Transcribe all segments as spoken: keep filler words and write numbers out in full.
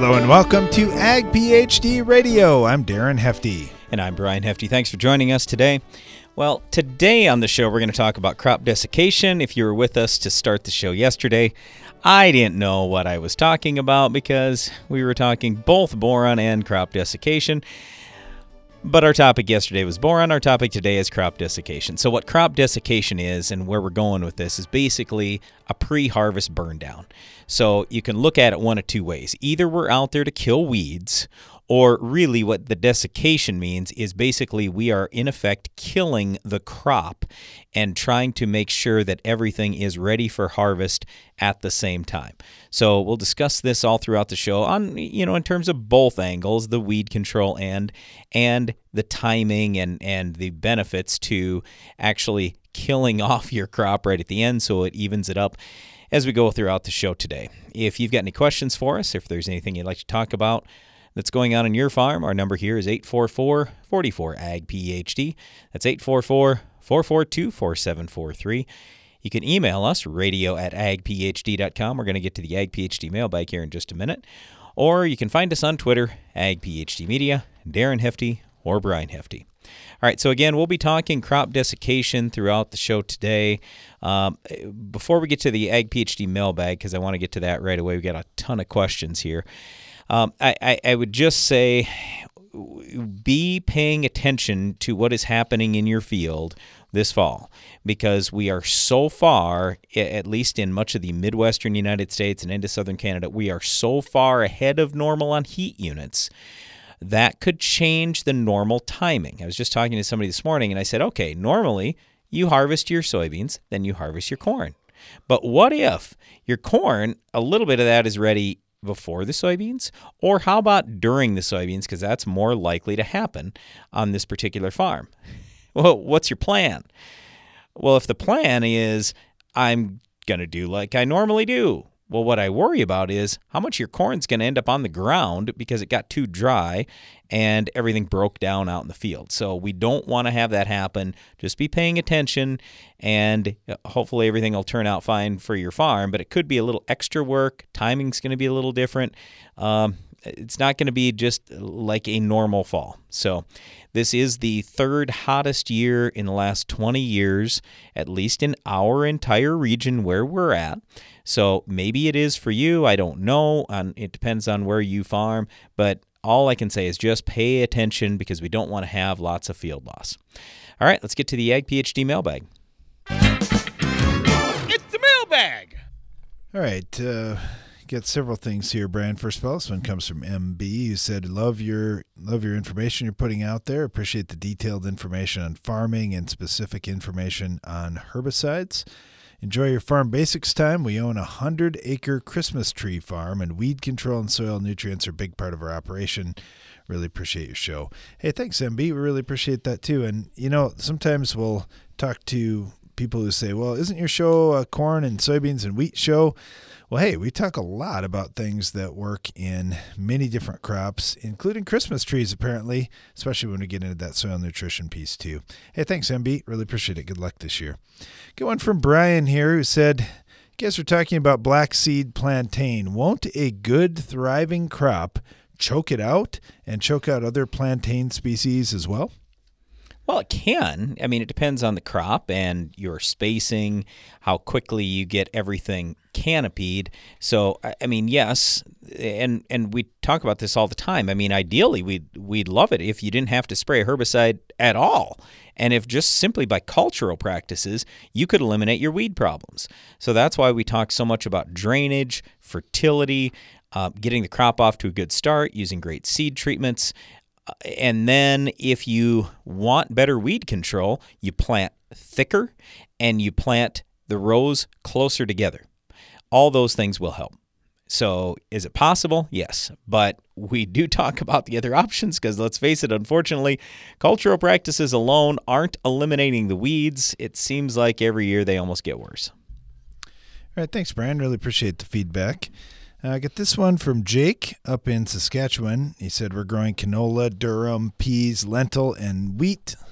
Hello and welcome to Ag PhD Radio. I'm Darren Hefty. And I'm Brian Hefty. Thanks for joining us today. Well, today on the show, we're going to talk about crop desiccation. If you were with us to start the show yesterday, I didn't know what I was talking about because we were talking both boron and crop desiccation. But our topic yesterday was boron. Our topic today is crop desiccation. So what crop desiccation is and where we're going with this is basically a pre-harvest burn down. So you can look at it one of two ways. Either we're out there to kill weeds, or really what the desiccation means is basically we are in effect killing the crop and trying to make sure that everything is ready for harvest at the same time. So we'll discuss this all throughout the show on, you know, in terms of both angles, the weed control end and the timing and, and the benefits to actually killing off your crop right at the end so it evens it up as we go throughout the show today. If you've got any questions for us, if there's anything you'd like to talk about that's going on in your farm, our number here is eight four four, four four, A G P H D. That's eight four four, four four two, four seven four three. You can email us, radio at ag p h d dot com. We're going to get to the Ag PhD mailbag here in just a minute. Or you can find us on Twitter, Ag PhD Media, Darren Hefty, or Brian Hefty. All right, so again, we'll be talking crop desiccation throughout the show today. Um, before we get to the Ag PhD mailbag, because I want to get to that right away, we've got a ton of questions here. Um, I, I, I would just say be paying attention to what is happening in your field this fall, because we are so far, at least in much of the Midwestern United States and into southern Canada, we are so far ahead of normal on heat units. That could change the normal timing. I was just talking to somebody this morning, and I said, okay, normally you harvest your soybeans, then you harvest your corn. But what if your corn, a little bit of that is ready before the soybeans? Or how about during the soybeans, because that's more likely to happen on this particular farm? Well, what's your plan? Well, if the plan is I'm going to do like I normally do, well, what I worry about is how much your corn's going to end up on the ground because it got too dry and everything broke down out in the field. So we don't want to have that happen. Just be paying attention, and hopefully everything will turn out fine for your farm, but it could be a little extra work. Timing's going to be a little different. Um, it's not going to be just like a normal fall. So this is the third hottest year in the last twenty years, at least in our entire region where we're at. So maybe it is for you. I don't know. It depends on where you farm. But all I can say is just pay attention because we don't want to have lots of field loss. All right, let's get to the Ag PhD mailbag. It's the mailbag. All right, uh, got several things here, Brian. First of all, this one comes from M B, who said, love your love your information you're putting out there. Appreciate the detailed information on farming and specific information on herbicides. Enjoy your farm basics time. We own a one hundred acre Christmas tree farm, and weed control and soil nutrients are a big part of our operation. Really appreciate your show. Hey, thanks, M B. We really appreciate that, too. And, you know, sometimes we'll talk to people who say, well, isn't your show a corn and soybeans and wheat show? Well, hey, we talk a lot about things that work in many different crops, including Christmas trees, apparently, especially when we get into that soil nutrition piece, too. Hey, thanks, M B. Really appreciate it. Good luck this year. Good one from Brian here, who said, you guys were talking about black seed plantain. Won't a good, thriving crop choke it out and choke out other plantain species as well? Well, it can. I mean, it depends on the crop and your spacing, how quickly you get everything canopied. So, I mean, yes, and and we talk about this all the time. I mean, ideally, we'd, we'd love it if you didn't have to spray a herbicide at all. And if just simply by cultural practices, you could eliminate your weed problems. So that's why we talk so much about drainage, fertility, uh, getting the crop off to a good start, using great seed treatments. And then if you want better weed control, you plant thicker and you plant the rows closer together. All those things will help. So is it possible? Yes. But we do talk about the other options because let's face it, unfortunately, cultural practices alone aren't eliminating the weeds. It seems like every year they almost get worse. All right. Thanks, Brian. Really appreciate the feedback. I uh, get this one from Jake up in Saskatchewan. He said, we're growing canola, durum, peas, lentil, and wheat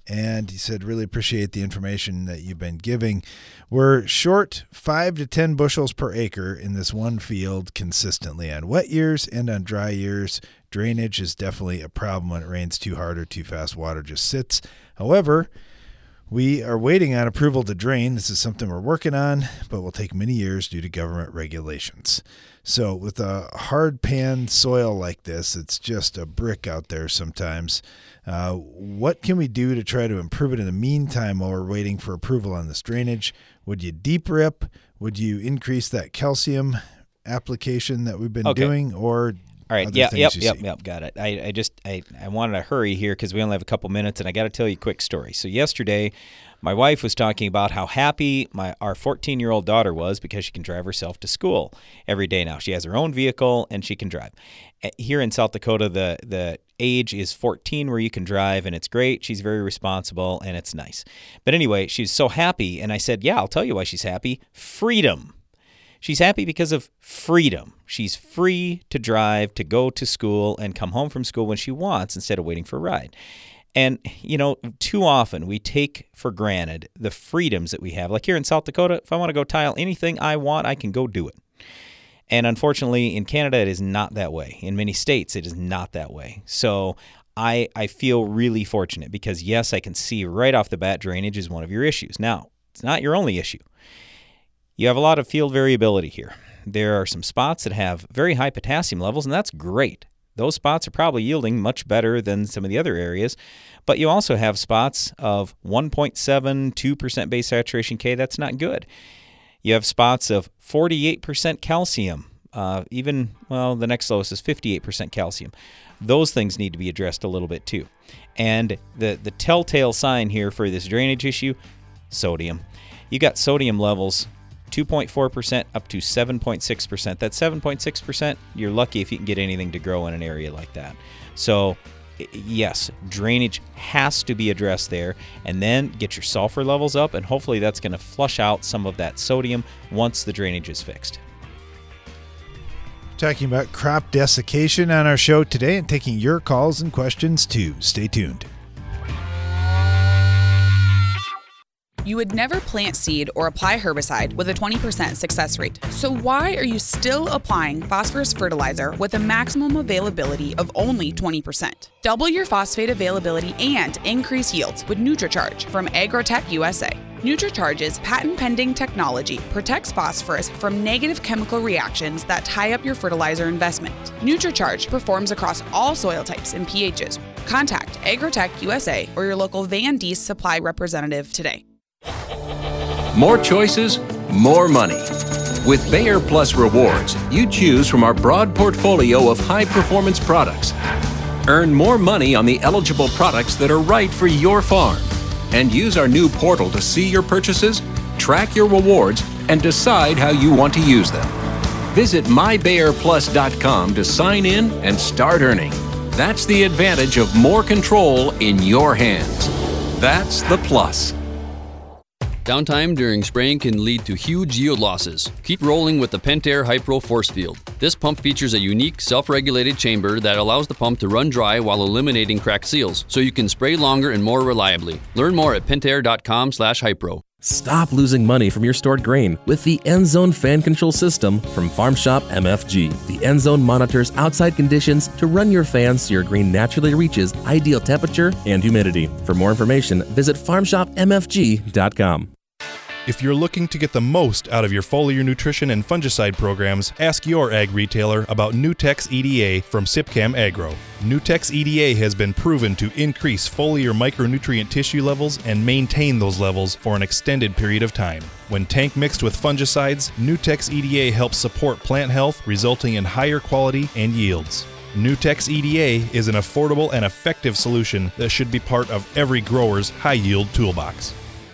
And he said, really appreciate the information that you've been giving. We're short five to ten bushels per acre in this one field consistently on wet years and on dry years. Drainage is definitely a problem when it rains too hard or too fast. Water just sits. However, we are waiting on approval to drain. This is something we're working on, but will take many years due to government regulations. So with a hard pan soil like this, it's just a brick out there sometimes. Uh, what can we do to try to improve it in the meantime while we're waiting for approval on this drainage? Would you deep rip? Would you increase that calcium application that we've been Okay. doing? Or All right. other Yeah. things Yep. you Yep. see? Yep. Got it. I, I just I, I wanted to hurry here because we only have a couple minutes, and I got to tell you a quick story. So yesterday, my wife was talking about how happy my our fourteen-year-old daughter was because she can drive herself to school every day now. She has her own vehicle and she can drive. Here in South Dakota, the the age is fourteen where you can drive, and it's great. She's very responsible, and it's nice. But anyway, she's so happy, and I said, yeah, I'll tell you why she's happy. Freedom. She's happy because of freedom. She's free to drive, to go to school, and come home from school when she wants instead of waiting for a ride. And, you know, too often we take for granted the freedoms that we have. Like here in South Dakota, if I want to go tile anything I want, I can go do it. And unfortunately, in Canada, it is not that way. In many states, it is not that way. So I I feel really fortunate because, yes, I can see right off the bat drainage is one of your issues. Now, it's not your only issue. You have a lot of field variability here. There are some spots that have very high potassium levels, and that's great. Those spots are probably yielding much better than some of the other areas. But you also have spots of one point seven, two percent base saturation K. That's not good. You have spots of forty-eight percent calcium. Uh, even, well, the next lowest is fifty-eight percent calcium. Those things need to be addressed a little bit too. And the, the telltale sign here for this drainage issue, sodium. You got sodium levels two point four percent up to seven point six percent. That seven point six percent, you're lucky if you can get anything to grow in an area like that. So, yes, drainage has to be addressed there, and then get your sulfur levels up, and hopefully that's going to flush out some of that sodium once the drainage is fixed. Talking about crop desiccation on our show today and taking your calls and questions too. Stay tuned. You would never plant seed or apply herbicide with a twenty percent success rate. So why are you still applying phosphorus fertilizer with a maximum availability of only twenty percent? Double your phosphate availability and increase yields with NutriCharge from Agrotech U S A. NutriCharge's patent-pending technology protects phosphorus from negative chemical reactions that tie up your fertilizer investment. NutriCharge performs across all soil types and pHs. Contact Agrotech U S A or your local Van Dees supply representative today. More choices, more money. With Bayer Plus Rewards, you choose from our broad portfolio of high-performance products. Earn more money on the eligible products that are right for your farm. And use our new portal to see your purchases, track your rewards, and decide how you want to use them. Visit my bayer plus dot com to sign in and start earning. That's the advantage of more control in your hands. That's the plus. Downtime during spraying can lead to huge yield losses. Keep rolling with the Pentair Hypro Force Field. This pump features a unique self-regulated chamber that allows the pump to run dry while eliminating cracked seals, so you can spray longer and more reliably. Learn more at pentair dot com slash hypro. Stop losing money from your stored grain with the EndZone fan control system from Farm Shop M F G. The EndZone monitors outside conditions to run your fans so your grain naturally reaches ideal temperature and humidity. For more information, visit farm shop m f g dot com. If you're looking to get the most out of your foliar nutrition and fungicide programs, ask your ag retailer about Nutex E D A from Sipcam Agro. Nutex E D A has been proven to increase foliar micronutrient tissue levels and maintain those levels for an extended period of time. When tank mixed with fungicides, Nutex E D A helps support plant health, resulting in higher quality and yields. Nutex E D A is an affordable and effective solution that should be part of every grower's high-yield toolbox.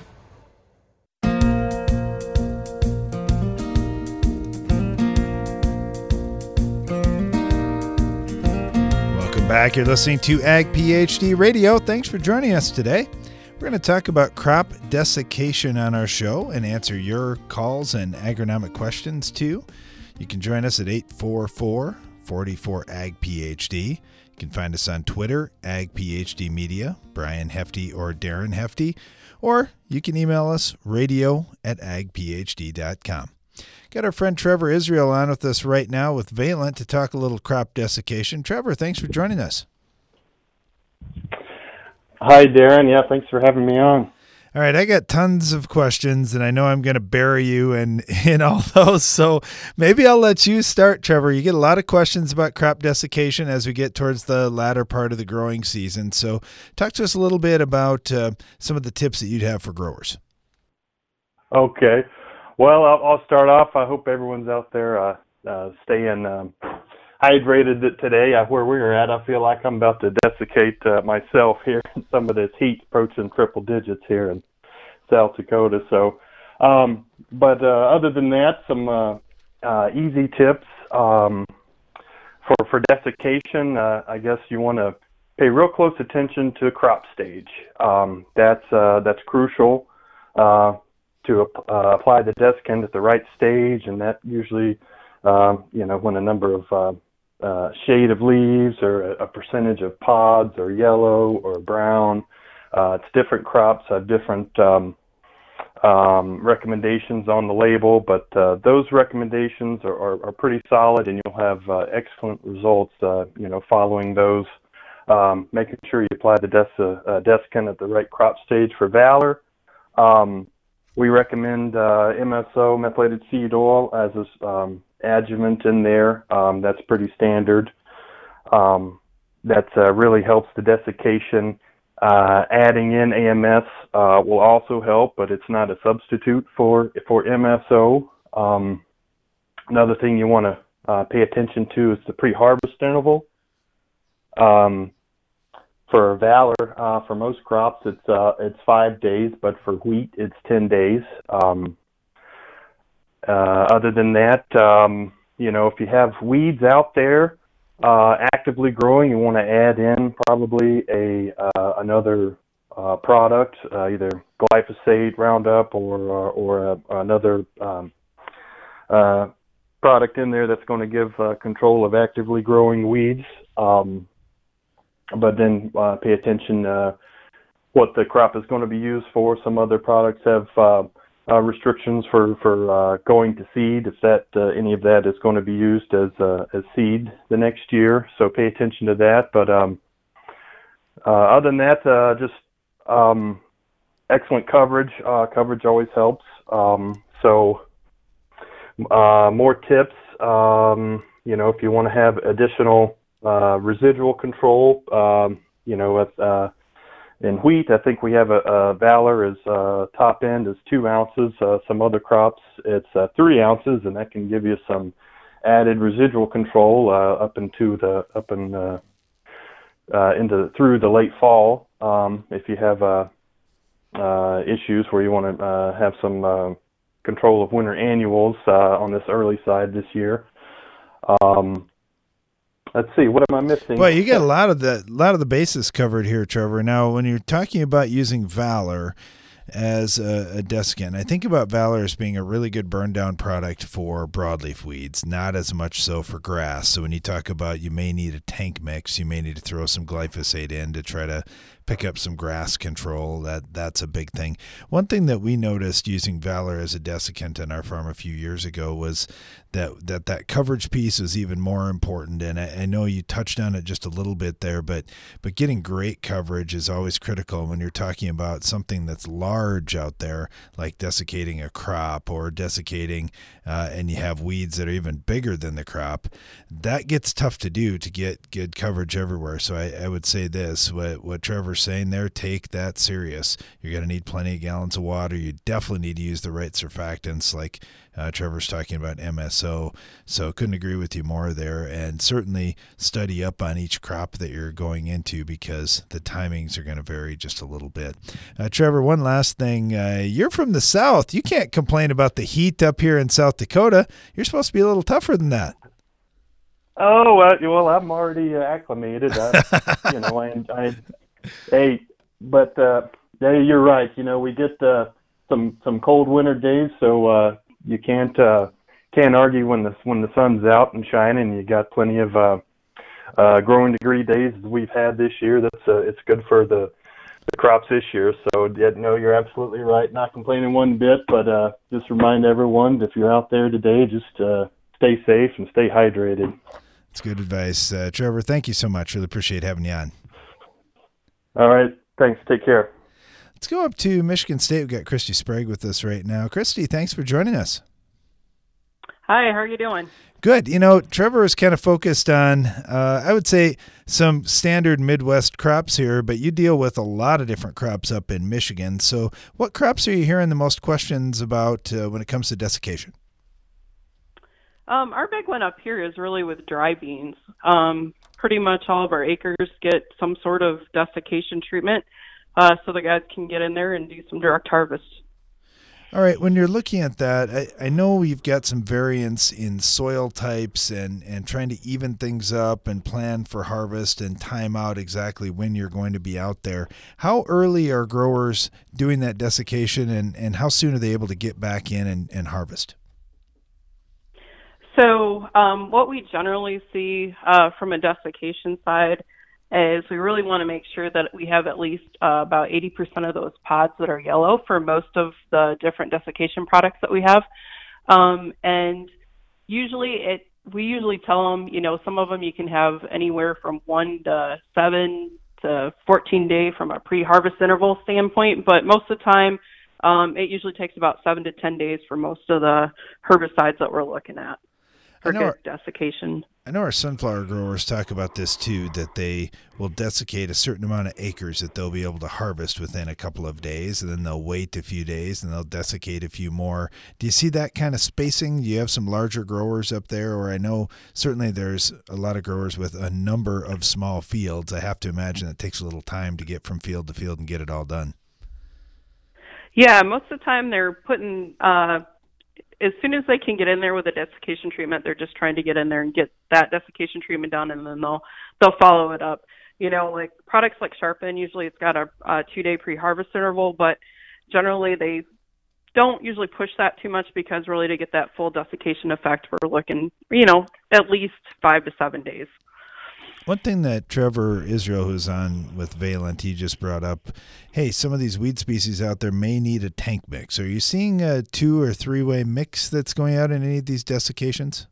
Back, you're listening to Ag PhD Radio. Thanks for joining us today. We're going to talk about crop desiccation on our show and answer your calls and agronomic questions too. You can join us at eight four four, four four, A G P H D. You You can find us on Twitter, Ag PhD Media, Brian Hefty or Darren Hefty, or you can email us, radio at ag p h d dot com. Got our friend Trevor Israel on with us right now with Valent to talk a little crop desiccation. Trevor, thanks for joining us. Hi, Darren. Yeah, thanks for having me on. All right, I got tons of questions, and I know I'm going to bury you in, in all those, so maybe I'll let you start, Trevor. You get a lot of questions about crop desiccation as we get towards the latter part of the growing season, so talk to us a little bit about uh, some of the tips that you'd have for growers. Okay. Well, I'll, I'll start off. I hope everyone's out there uh, uh, staying um, hydrated today. Uh, where we're at, I feel like I'm about to desiccate uh, myself here in some of this heat approaching triple digits here in South Dakota. So, um, but uh, other than that, some uh, uh, easy tips um, for for desiccation. Uh, I guess you want to pay real close attention to crop stage. Um, that's uh, that's crucial uh, to uh, apply the desiccant at the right stage, and that usually, um, you know, when a number of uh, Uh, shade of leaves or a, a percentage of pods or yellow or brown. Uh, it's different crops have different um, um, recommendations on the label, but uh, those recommendations are, are, are pretty solid, and you'll have uh, excellent results, uh, you know, following those, um, making sure you apply the des- uh, desiccant at the right crop stage for Valor. Um, we recommend uh, M S O, methylated seed oil, as a um, adjuvant in there. Um, that's pretty standard. Um, that uh, really helps the desiccation. Uh, adding in A M S uh, will also help, but it's not a substitute for for M S O. Um, another thing you want to uh, pay attention to is the pre-harvest interval. Um, for Valor, uh, for most crops, it's uh, it's five days, but for wheat, it's ten days. Um, Uh, other than that, um, you know, if you have weeds out there uh, actively growing, you want to add in probably a uh, another uh, product, uh, either glyphosate, Roundup, or or, or a, another um, uh, product in there that's going to give uh, control of actively growing weeds. Um, but then uh, pay attention uh, what the crop is going to be used for. Some other products have uh, Uh, restrictions for for uh, going to seed, if that uh, any of that is going to be used as uh, as seed the next year. So pay attention to that. But um, uh, other than that, uh, just um, excellent coverage. Uh, coverage always helps. Um, so uh, more tips. Um, you know, if you want to have additional uh, residual control, um, you know, with uh, in wheat, I think we have a, a Valor is uh, top end is two ounces. Uh, some other crops, it's uh, three ounces, and that can give you some added residual control uh, up into the up in uh, uh, into through the late fall. Um, if you have uh, uh, issues where you want to uh, have some uh, control of winter annuals uh, on this early side this year. Um, Let's see, what am I missing? Well, you got a lot of the lot of the bases covered here, Trevor. Now, when you're talking about using Valor as a, a desiccant, I think about Valor as being a really good burn down product for broadleaf weeds, not as much so for grass. So when you talk about you may need a tank mix, you may need to throw some glyphosate in to try to pick up some grass control. That that's a big thing. One thing that we noticed using Valor as a desiccant in our farm a few years ago was that that, that coverage piece was even more important. And I, I know you touched on it just a little bit there, but but getting great coverage is always critical when you're talking about something that's large out there, like desiccating a crop or desiccating uh, and you have weeds that are even bigger than the crop. That gets tough to do to get good coverage everywhere. So I, I would say this, what, what Trevor's saying there, take that serious. You're going to need plenty of gallons of water. You definitely need to use the right surfactants, like uh, Trevor's talking about M S O. So couldn't agree with you more there. And certainly study up on each crop that you're going into, because the timings are going to vary just a little bit. Uh, Trevor, one last thing. Uh, you're from the South. You can't complain about the heat up here in South Dakota. You're supposed to be a little tougher than that. Oh, uh, well, I'm already uh, acclimated. I, you know, I, I, hey, but uh, yeah, you're right. You know, we get uh, some some cold winter days, so uh, you can't uh, can't argue when the when the sun's out and shining. You got plenty of uh, uh, growing degree days as we've had this year. That's uh, it's good for the, the crops this year. So, yeah, no, you're absolutely right. Not complaining one bit, but uh, just remind everyone, if you're out there today, just uh, stay safe and stay hydrated. That's good advice. Uh, Trevor, thank you so much. Really appreciate having you on. All right. Thanks. Take care. Let's go up to Michigan State. We've got Christy Sprague with us right now. Christy, thanks for joining us. Hi, how are you doing? Good. You know, Trevor is kind of focused on, uh, I would say, some standard Midwest crops here, but you deal with a lot of different crops up in Michigan. So what crops are you hearing the most questions about uh, when it comes to desiccation? Um, our big one up here is really with dry beans. Um, pretty much all of our acres get some sort of desiccation treatment, uh, so the guys can get in there and do some direct harvest. All right, when you're looking at that, I, I know you've got some variance in soil types and, and trying to even things up and plan for harvest and time out exactly when you're going to be out there. How early are growers doing that desiccation, and, and how soon are they able to get back in and, and harvest? So um, what we generally see uh, from a desiccation side is we really want to make sure that we have at least uh, about eighty percent of those pods that are yellow for most of the different desiccation products that we have. Um, and usually it, we usually tell them, you know, some of them you can have anywhere from one to seven to fourteen day from a pre-harvest interval standpoint, but most of the time um, it usually takes about seven to ten days for most of the herbicides that we're looking at for good desiccation. I know our sunflower growers talk about this too, that they will desiccate a certain amount of acres that they'll be able to harvest within a couple of days, and then they'll wait a few days and they'll desiccate a few more. Do you see that kind of spacing? Do you have some larger growers up there? Or I know certainly there's a lot of growers with a number of small fields. I have to imagine it takes a little time to get from field to field and get it all done. Yeah, most of the time they're putting uh, as soon as they can get in there with a desiccation treatment, they're just trying to get in there and get that desiccation treatment done, and then they'll they'll follow it up. You know, like products like Sharpen, usually it's got a, a two-day pre-harvest interval, but generally they don't usually push that too much because really to get that full desiccation effect, we're looking, you know, at least five to seven days. One thing that Trevor Israel, who's on with Valent, he just brought up, hey, some of these weed species out there may need a tank mix. Are you seeing a two- or three-way mix that's going out in any of these desiccations?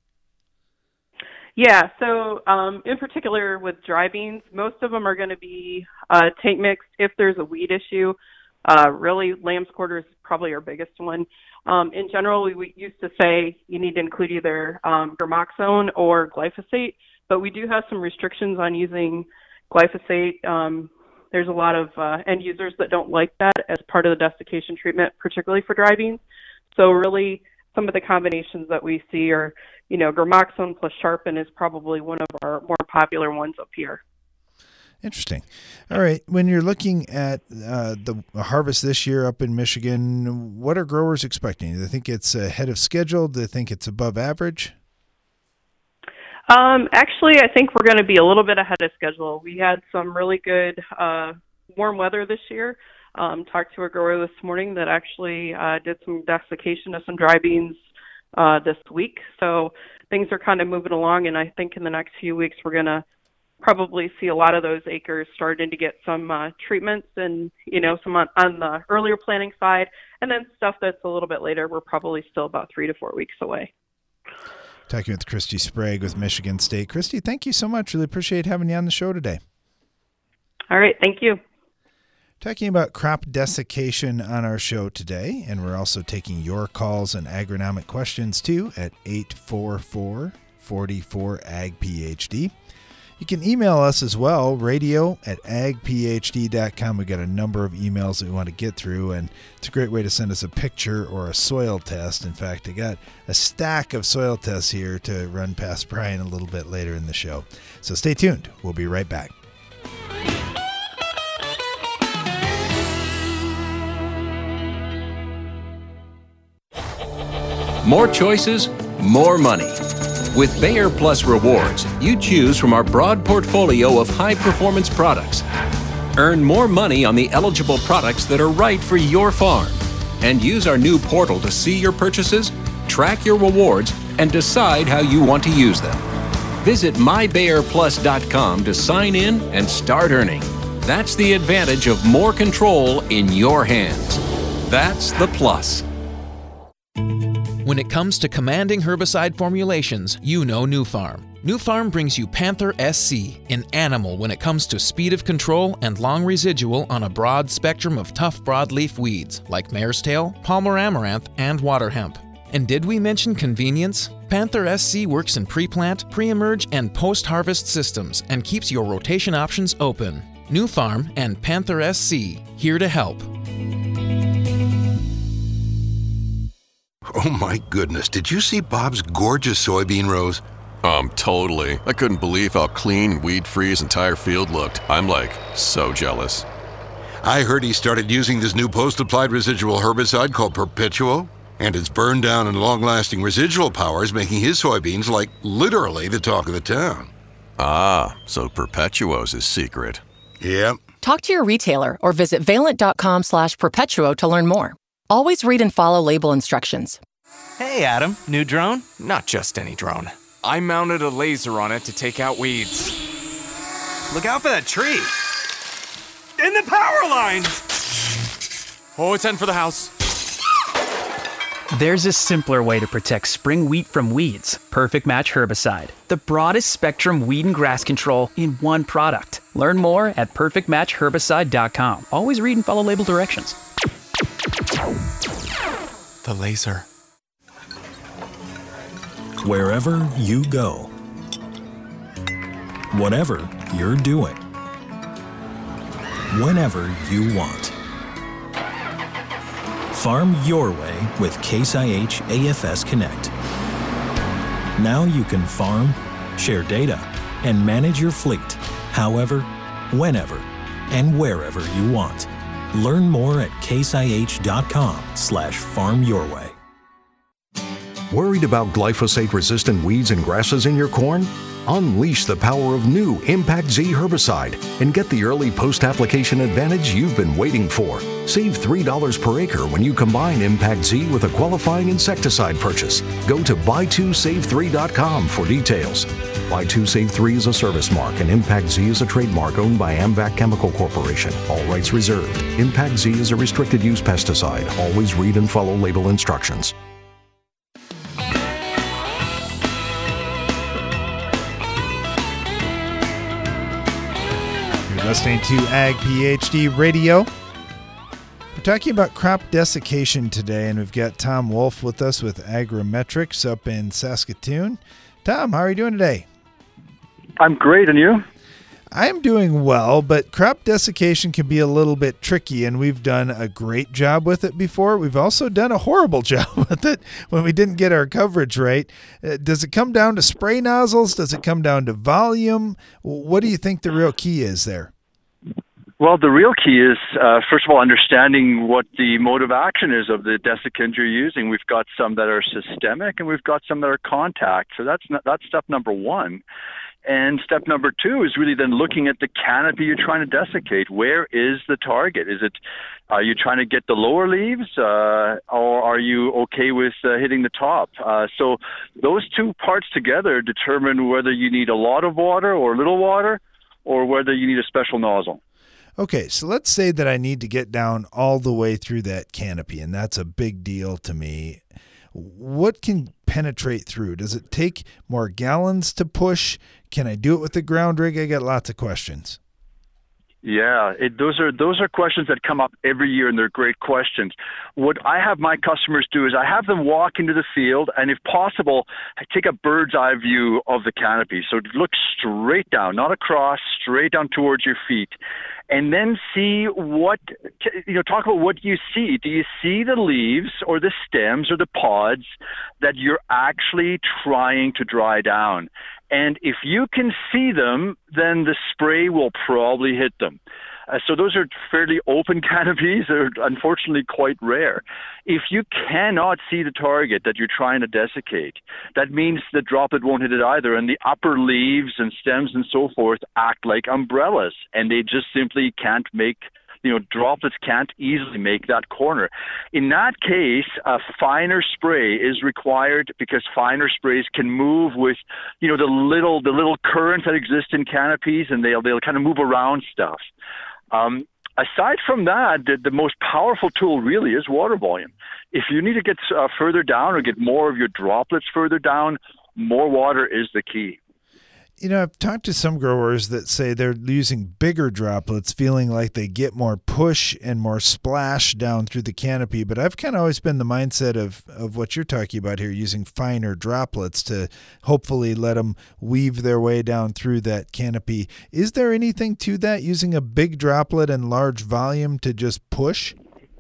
Yeah, so um, in particular with dry beans, most of them are going to be uh, tank mixed if there's a weed issue. Uh, really, lamb's quarter is probably our biggest one. Um, in general, we, we used to say you need to include either um, Gramoxone or glyphosate, but we do have some restrictions on using glyphosate. Um, there's a lot of uh, end users that don't like that as part of the desiccation treatment, particularly for dry beans. So really, some of the combinations that we see are, you know, Gramoxone plus Sharpen is probably one of our more popular ones up here. Interesting. All right. When you're looking at uh, the harvest this year up in Michigan, what are growers expecting? Do they think it's ahead of schedule? Do they think it's above average? Um, actually, I think we're going to be a little bit ahead of schedule. We had some really good uh, warm weather this year. Um, talked to a grower this morning that actually uh, did some desiccation of some dry beans uh, this week. So things are kind of moving along, and I think in the next few weeks we're going to probably see a lot of those acres starting to get some uh, treatments and, you know, some on, on the earlier planting side, and then stuff that's a little bit later, we're probably still about three to four weeks away. Talking with Christy Sprague with Michigan State. Christy, thank you so much. Really appreciate having you on the show today. All right. Thank you. Talking about crop desiccation on our show today, and we're also taking your calls and agronomic questions too at eight four four, four four, A G P H D. You can email us as well, radio at ag p h d dot com. We've got a number of emails that we want to get through, and it's a great way to send us a picture or a soil test. In fact, I got a stack of soil tests here to run past Brian a little bit later in the show. So stay tuned. We'll be right back. More choices, more money. With Bayer Plus Rewards, you choose from our broad portfolio of high-performance products. Earn more money on the eligible products that are right for your farm. And use our new portal to see your purchases, track your rewards, and decide how you want to use them. Visit my bayer plus dot com to sign in and start earning. That's the advantage of more control in your hands. That's the plus. When it comes to commanding herbicide formulations, you know Nufarm. Nufarm brings you Panther S C, an animal when it comes to speed of control and long residual on a broad spectrum of tough broadleaf weeds like mare's tail, Palmer amaranth, and water hemp. And did we mention convenience? Panther S C works in pre-plant, pre-emerge, and post-harvest systems and keeps your rotation options open. Nufarm and Panther S C, here to help. Oh my goodness, did you see Bob's gorgeous soybean rows? Um, totally. I couldn't believe how clean and weed-free his entire field looked. I'm like, so jealous. I heard he started using this new post-applied residual herbicide called Perpetuo, and its burn down and long-lasting residual power is making his soybeans like literally the talk of the town. Ah, so Perpetuo's his secret. Yep. Talk to your retailer or visit valent.com slash Perpetuo to learn more. Always read and follow label instructions. Hey, Adam. New drone? Not just any drone. I mounted a laser on it to take out weeds. Look out for that tree. And the power lines! Oh, it's heading for the house. There's a simpler way to protect spring wheat from weeds. Perfect Match Herbicide. The broadest spectrum weed and grass control in one product. Learn more at perfect match herbicide dot com. Always read and follow label directions. The laser. Wherever you go, whatever you're doing, whenever you want. Farm your way with Case I H A F S Connect. Now you can farm, share data, and manage your fleet however, whenever, and wherever you want. Learn more at caseih.com slash farm your way. Worried about glyphosate-resistant weeds and grasses in your corn? Unleash the power of new Impact Z herbicide and get the early post-application advantage you've been waiting for. Save three dollars per acre when you combine Impact Z with a qualifying insecticide purchase. Go to buy two save three dot com for details. buy two save three is a service mark and Impact Z is a trademark owned by Amvac Chemical Corporation. All rights reserved. Impact Z is a restricted use pesticide. Always read and follow label instructions. Listening to Ag PhD Radio. We're talking about crop desiccation today, and we've got Tom Wolf with us with Agrometrics up in Saskatoon. Tom, how are you doing today? I'm great, and you? I'm doing well, but crop desiccation can be a little bit tricky, and we've done a great job with it before. We've also done a horrible job with it when we didn't get our coverage right. Uh, does it come down to spray nozzles? Does it come down to volume? What do you think the real key is there? Well, the real key is, uh, first of all, understanding what the mode of action is of the desiccant you're using. We've got some that are systemic, and we've got some that are contact. So that's not, that's step number one. And step number two is really then looking at the canopy you're trying to desiccate. Where is the target? Is it, are you trying to get the lower leaves, uh, or are you okay with uh, hitting the top? Uh, so those two parts together determine whether you need a lot of water or little water, or whether you need a special nozzle. Okay, so let's say that I need to get down all the way through that canopy, and that's a big deal to me. What can penetrate through? Does it take more gallons to push? Can I do it with the ground rig? I got lots of questions. Yeah, it, those are those are questions that come up every year, and they're great questions. What I have my customers do is I have them walk into the field, and if possible, take a bird's eye view of the canopy. So look straight down, not across, straight down towards your feet. And then see what, you know, talk about what you see. Do you see the leaves or the stems or the pods that you're actually trying to dry down? And if you can see them, then the spray will probably hit them. Uh, so those are fairly open canopies. They're unfortunately quite rare. If you cannot see the target that you're trying to desiccate, that means the droplet won't hit it either. And the upper leaves and stems and so forth act like umbrellas, and they just simply can't make you know, droplets can't easily make that corner. In that case, a finer spray is required because finer sprays can move with, you know, the little the little currents that exist in canopies, and they'll they'll kind of move around stuff. Um, aside from that, the, the most powerful tool really is water volume. If you need to get uh, further down or get more of your droplets further down, more water is the key. You know, I've talked to some growers that say they're using bigger droplets, feeling like they get more push and more splash down through the canopy. But I've kind of always been the mindset of, of what you're talking about here, using finer droplets to hopefully let them weave their way down through that canopy. Is there anything to that, using a big droplet and large volume to just push?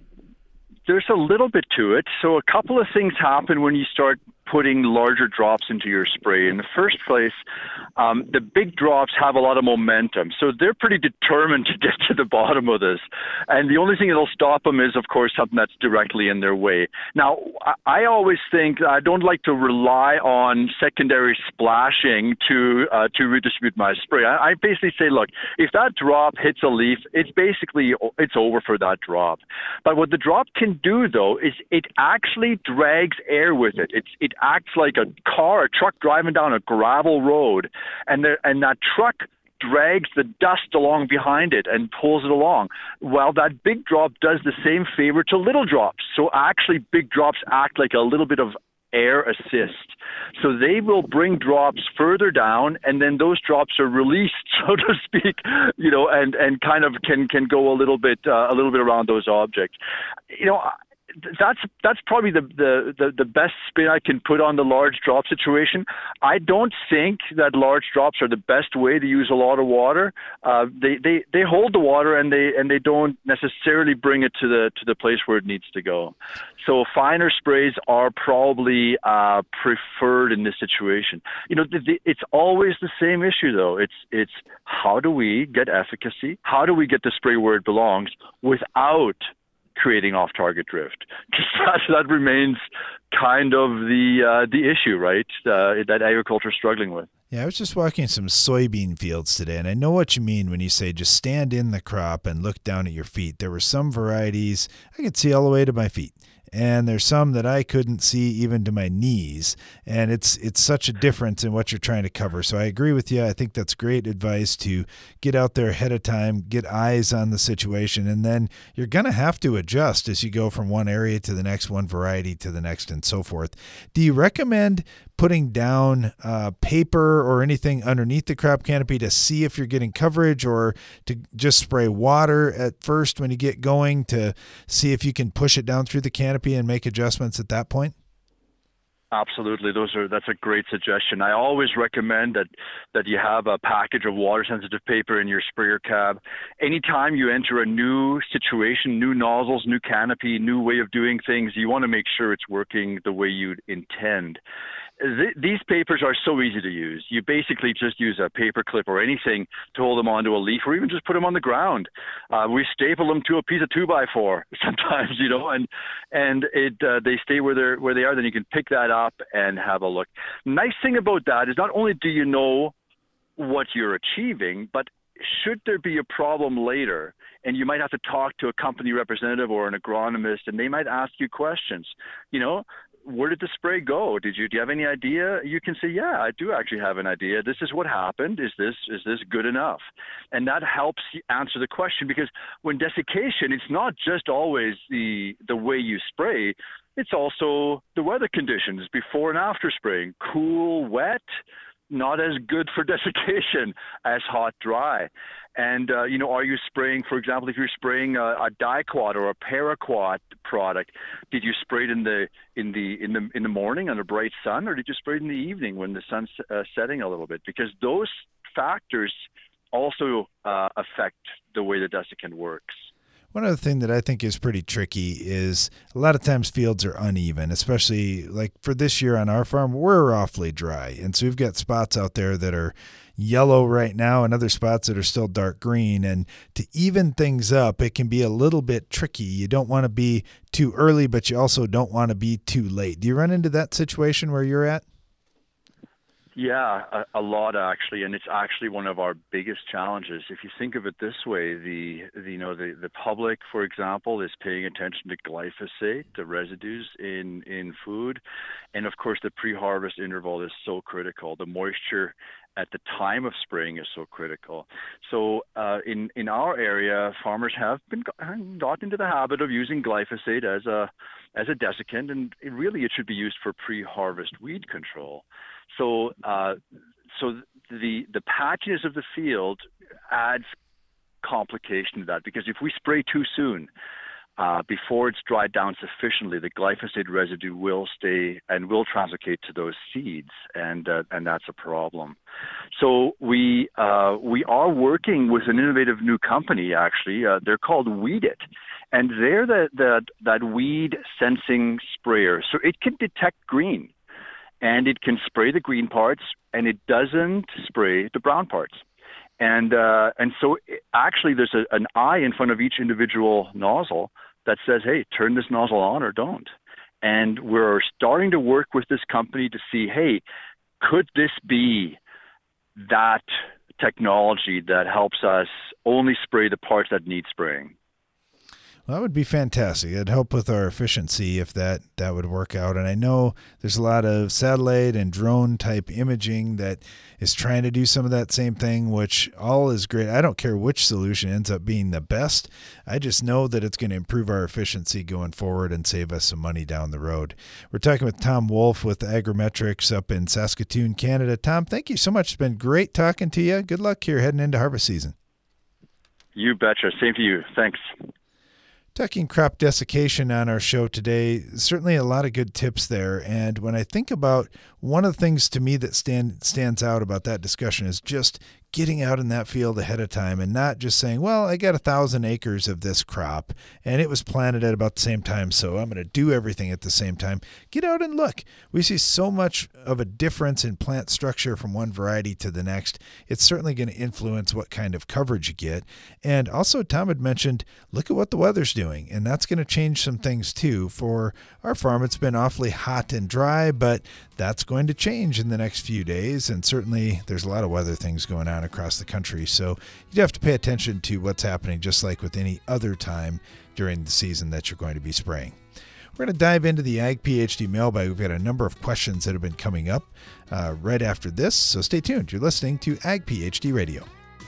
There's a little bit to it. So a couple of things happen when you start putting larger drops into your spray. In the first place, um, the big drops have a lot of momentum. So they're pretty determined to get to the bottom of this. And the only thing that'll stop them is, of course, something that's directly in their way. Now, I always think I don't like to rely on secondary splashing to uh, to redistribute my spray. I, I basically say, look, if that drop hits a leaf, it's basically, it's over for that drop. But what the drop can do, though, is it actually drags air with it. It's, it acts like a car, a truck driving down a gravel road, and the, and that truck drags the dust along behind it and pulls it along. Well, that big drop does the same favor to little drops. So actually, big drops act like a little bit of air assist. So they will bring drops further down, and then those drops are released, so to speak, you know, and, and kind of can, can go a little bit uh, a little bit around those objects. You know, That's that's probably the, the, the, the best spin I can put on the large drop situation. I don't think that large drops are the best way to use a lot of water. Uh, they, they, they hold the water, and they and they don't necessarily bring it to the to the place where it needs to go. So finer sprays are probably uh, preferred in this situation. You know, the, the, it's always the same issue though. It's it's how do we get efficacy? How do we get the spray where it belongs without creating off-target drift? That, that remains kind of the uh, the issue, right, uh, that agriculture is struggling with. Yeah, I was just walking some soybean fields today, and I know what you mean when you say just stand in the crop and look down at your feet. There were some varieties I could see all the way to my feet, and there's some that I couldn't see even to my knees, and it's it's such a difference in what you're trying to cover. So I agree with you. I think that's great advice to get out there ahead of time, get eyes on the situation, and then you're going to have to adjust as you go from one area to the next, one variety to the next, and so forth. Do you recommend putting down uh, paper or anything underneath the crop canopy to see if you're getting coverage, or to just spray water at first when you get going to see if you can push it down through the canopy and make adjustments at that point? Absolutely. Those are that's a great suggestion. I always recommend that that you have a package of water sensitive paper in your sprayer cab. Anytime you enter a new situation, new nozzles, new canopy, new way of doing things, you want to make sure it's working the way you'd intend. Th- these papers are so easy to use. You basically just use a paper clip or anything to hold them onto a leaf, or even just put them on the ground. Uh, we staple them to a piece of two by four sometimes, you know, and and it uh, they stay where they're where they are. Then you can pick that up and have a look. Nice thing about that is not only do you know what you're achieving, but should there be a problem later, and you might have to talk to a company representative or an agronomist, and they might ask you questions, you know, where did the spray go? Did you, do you have any idea? You can say, yeah, I do actually have an idea. This is what happened. Is this, is this good enough? And that helps you answer the question, because when desiccation, it's not just always the, the way you spray. It's also the weather conditions before and after spraying. Cool, wet, not as good for desiccation as hot, dry. And, uh, you know, are you spraying, for example, if you're spraying a, a diquat or a paraquat product, did you spray it in the in the in the in the morning under bright sun, or did you spray it in the evening when the sun's uh, setting a little bit? Because those factors also uh, affect the way the desiccant works. One other thing that I think is pretty tricky is a lot of times fields are uneven, especially like for this year on our farm, we're awfully dry. And so we've got spots out there that are yellow right now and other spots that are still dark green. And to even things up, it can be a little bit tricky. You don't want to be too early, but you also don't want to be too late. Do you run into that situation where you're at? Yeah, a, a lot actually, and it's actually one of our biggest challenges. If you think of it this way, the, the you know the, the public, for example, is paying attention to glyphosate, the residues in, in food, and of course the pre-harvest interval is so critical. The moisture at the time of spraying is so critical. So uh, in in our area, farmers have been got into the habit of using glyphosate as a as a desiccant, and it really it should be used for pre-harvest weed control. So uh, so the the patchiness of the field adds complication to that, because if we spray too soon, Uh, before it's dried down sufficiently, the glyphosate residue will stay and will translocate to those seeds, and uh, and that's a problem. So we uh, we are working with an innovative new company. Actually, uh, they're called Weed It, and they're the, the that weed sensing sprayer. So it can detect green, and it can spray the green parts, and it doesn't spray the brown parts. And uh, and so it, actually, there's a, an eye in front of each individual nozzle that says, hey, turn this nozzle on or don't. And we're starting to work with this company to see, hey, could this be that technology that helps us only spray the parts that need spraying? Well, that would be fantastic. It'd help with our efficiency if that, that would work out. And I know there's a lot of satellite and drone type imaging that is trying to do some of that same thing, which all is great. I don't care which solution ends up being the best. I just know that it's going to improve our efficiency going forward and save us some money down the road. We're talking with Tom Wolf with Agrimetrics up in Saskatoon, Canada. Tom, thank you so much. It's been great talking to you. Good luck here heading into harvest season. You betcha. Same to you. Thanks. Talking crop desiccation on our show today, certainly a lot of good tips there. And when I think about one of the things to me that stand, stands out about that discussion is just getting out in that field ahead of time and not just saying, well, I got a thousand acres of this crop and it was planted at about the same time, so I'm going to do everything at the same time. Get out and look. We see so much of a difference in plant structure from one variety to the next. It's certainly going to influence what kind of coverage you get. And also, Tom had mentioned, look at what the weather's doing, and that's going to change some things too. For our farm, it's been awfully hot and dry, but that's going to change in the next few days, and certainly there's a lot of weather things going on across the country, so you have to pay attention to what's happening, just like with any other time during the season that you're going to be spraying. We're going to dive into the Ag PhD mailbag. We've got a number of questions that have been coming up uh, right after this, so stay tuned. You're listening to Ag PhD Radio.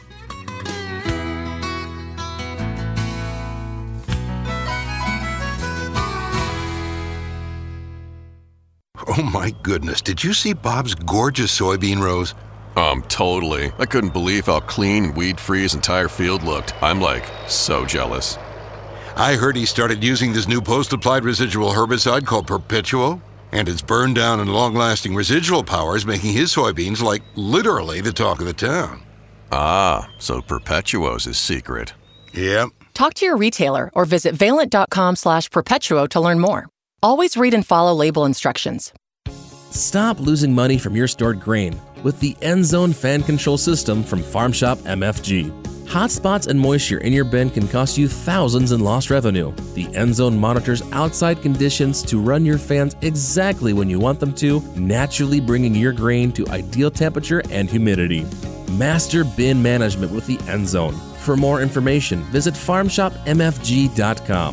Oh my goodness, did you see Bob's gorgeous soybean rows? Um, totally. I couldn't believe how clean and weed-free his entire field looked. I'm like, so jealous. I heard he started using this new post-applied residual herbicide called Perpetuo, and its burn down and long-lasting residual power is making his soybeans like literally the talk of the town. Ah, so Perpetuo's his secret. Yep. Talk to your retailer or visit valent.com slash Perpetuo to learn more. Always read and follow label instructions. Stop losing money from your stored grain with the EndZone fan control system from Farm Shop M F G. Hot spots and moisture in your bin can cost you thousands in lost revenue. The EndZone monitors outside conditions to run your fans exactly when you want them to, naturally bringing your grain to ideal temperature and humidity. Master bin management with the EndZone. For more information, visit farm shop m f g dot com.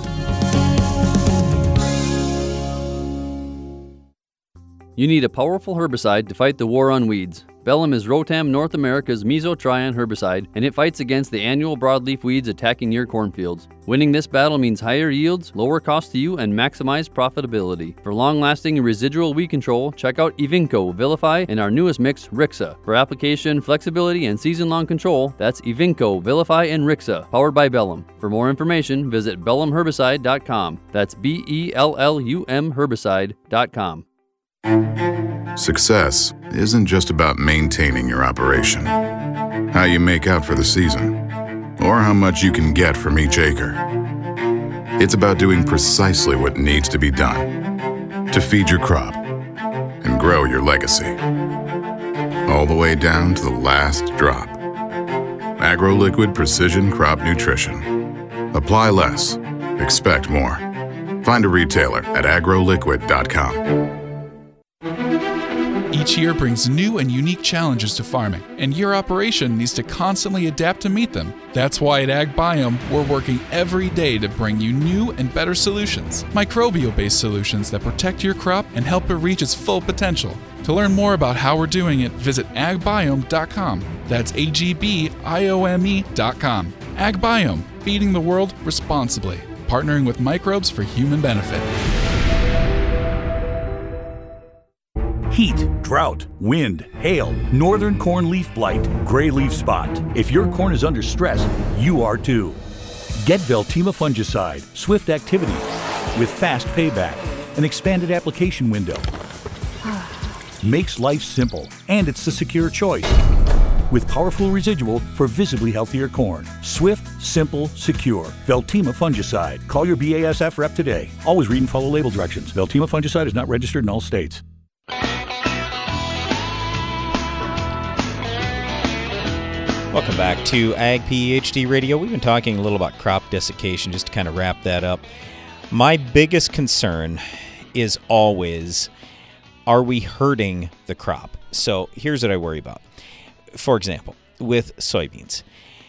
You need a powerful herbicide to fight the war on weeds. Bellum is Rotam North America's mesotrione herbicide, and it fights against the annual broadleaf weeds attacking your cornfields. Winning this battle means higher yields, lower cost to you, and maximized profitability. For long-lasting and residual weed control, check out Evinco, Vilify, and our newest mix, Rixa. For application, flexibility, and season-long control, that's Evinco, Vilify, and Rixa, powered by Bellum. For more information, visit bellum herbicide dot com. That's B E L L U M herbicide dot com. Success isn't just about maintaining your operation, how you make out for the season, or how much you can get from each acre. It's about doing precisely what needs to be done to feed your crop and grow your legacy, all the way down to the last drop. AgroLiquid Precision Crop Nutrition. Apply less, expect more. Find a retailer at agro liquid dot com. Each Each year brings new and unique challenges to farming, and your operation needs to constantly adapt to meet them. That's why at AgBiome, we're working every day to bring you new and better solutions, microbial-based solutions that protect your crop and help it reach its full potential. To learn more about how we're doing it, visit ag biome dot com. That's A G B I O M E dot com. AgBiome, feeding the world responsibly, partnering with microbes for human benefit. Heat, drought, wind, hail, northern corn leaf blight, gray leaf spot. If your corn is under stress, you are too. Get Veltima fungicide, swift activity, with fast payback, an expanded application window. Makes life simple, and it's the secure choice. With powerful residual for visibly healthier corn. Swift, simple, secure. Veltima fungicide. Call your B A S F rep today. Always read and follow label directions. Veltima fungicide is not registered in all states. Welcome back to Ag PhD Radio. We've been talking a little about crop desiccation, just to kind of wrap that up. My biggest concern is always, are we hurting the crop? So here's what I worry about. For example, with soybeans,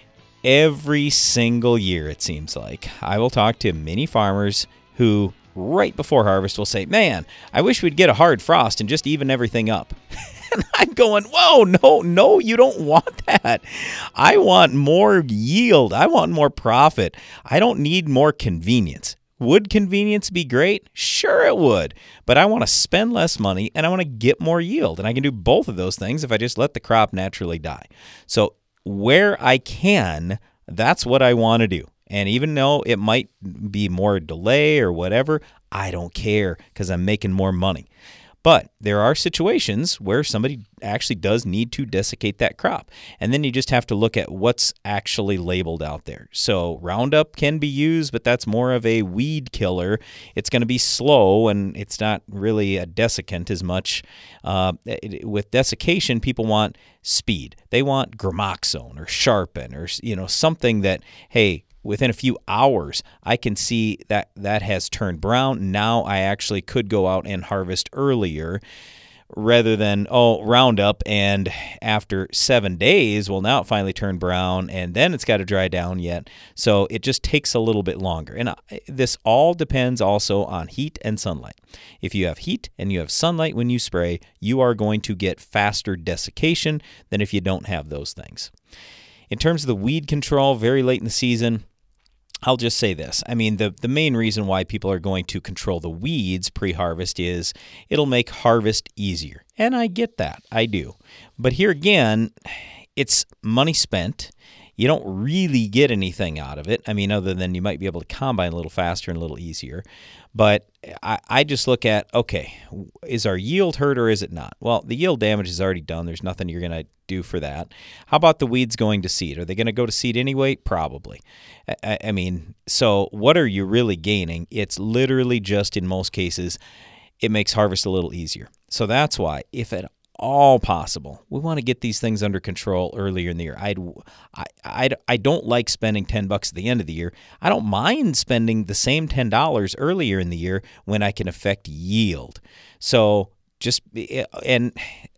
every single year, it seems like, I will talk to many farmers who right before harvest will say, man, I wish we'd get a hard frost and just even everything up. And I'm going, whoa, no, no, you don't want that. I want more yield. I want more profit. I don't need more convenience. Would convenience be great? Sure it would. But I want to spend less money and I want to get more yield. And I can do both of those things if I just let the crop naturally die. So where I can, that's what I want to do. And even though it might be more delay or whatever, I don't care because I'm making more money. But there are situations where somebody actually does need to desiccate that crop. And then you just have to look at what's actually labeled out there. So Roundup can be used, but that's more of a weed killer. It's going to be slow, and it's not really a desiccant as much. Uh, with desiccation, people want speed. They want Gramoxone or Sharpen or, you know, something that, hey, within a few hours, I can see that that has turned brown. Now I actually could go out and harvest earlier rather than, oh, Roundup, and after seven days, well, now it finally turned brown, and then it's got to dry down yet. So it just takes a little bit longer. And this all depends also on heat and sunlight. If you have heat and you have sunlight when you spray, you are going to get faster desiccation than if you don't have those things. In terms of the weed control, very late in the season, I'll just say this. I mean, the, the main reason why people are going to control the weeds pre-harvest is it'll make harvest easier. And I get that. I do. But here again, it's money spent. You don't really get anything out of it. I mean, other than you might be able to combine a little faster and a little easier. But I, I just look at, okay, is our yield hurt or is it not? Well, the yield damage is already done. There's nothing you're going to do for that. How about the weeds going to seed? Are they going to go to seed anyway? Probably. I, I mean, so what are you really gaining? It's literally just, in most cases, it makes harvest a little easier. So that's why, if at all possible, we want to get these things under control earlier in the year. I'd, I, I, I don't like spending ten bucks at the end of the year. I don't mind spending the same ten dollars earlier in the year when I can affect yield. So just, and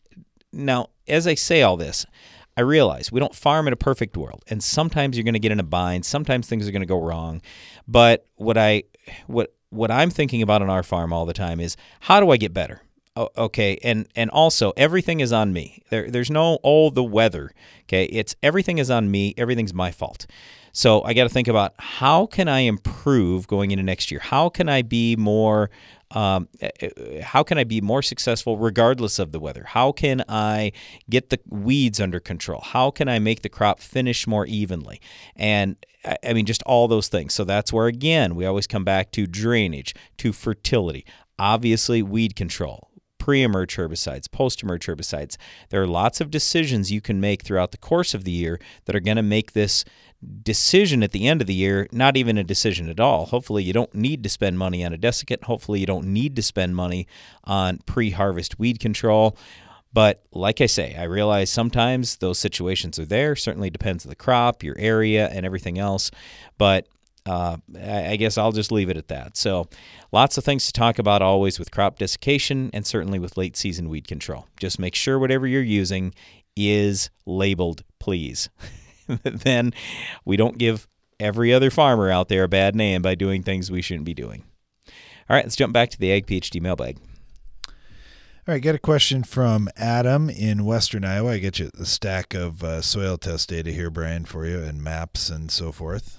now, as I say all this, I realize we don't farm in a perfect world, and sometimes you're going to get in a bind. Sometimes things are going to go wrong. But what I, what, what I'm thinking about on our farm all the time is, how do I get better? Okay, and and also everything is on me. There, there's no, oh, the weather. Okay, it's everything is on me. Everything's my fault. So I got to think about, how can I improve going into next year? How can I be more? Um, how can I be more successful regardless of the weather? How can I get the weeds under control? How can I make the crop finish more evenly? And I mean, just all those things. So that's where, again, we always come back to drainage, to fertility, obviously weed control, pre-emerge herbicides, post-emerge herbicides. There are lots of decisions you can make throughout the course of the year that are going to make this decision at the end of the year not even a decision at all. Hopefully you don't need to spend money on a desiccant. Hopefully you don't need to spend money on pre-harvest weed control. But like I say, I realize sometimes those situations are there. Certainly depends on the crop, your area, and everything else. But Uh, I guess I'll just leave it at that. So lots of things to talk about always with crop desiccation and certainly with late season weed control. Just make sure whatever you're using is labeled, please. Then we don't give every other farmer out there a bad name by doing things we shouldn't be doing. All right, let's jump back to the Ag PhD mailbag. All right, got a question from Adam in Western Iowa. I get you a stack of uh, soil test data here, Brian, for you, and maps and so forth.